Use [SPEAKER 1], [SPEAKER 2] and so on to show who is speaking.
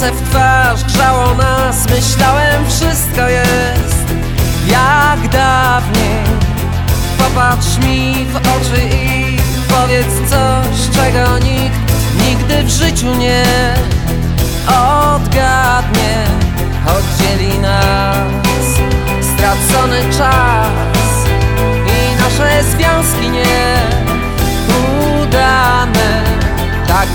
[SPEAKER 1] Słońce w twarz grzało nas, myślałem, wszystko jest jak dawniej. Popatrz mi w oczy i powiedz coś, czego nikt nigdy w życiu nie odgadnie. Choć dzieli nas stracony czas i nasze związki nie udane. Tak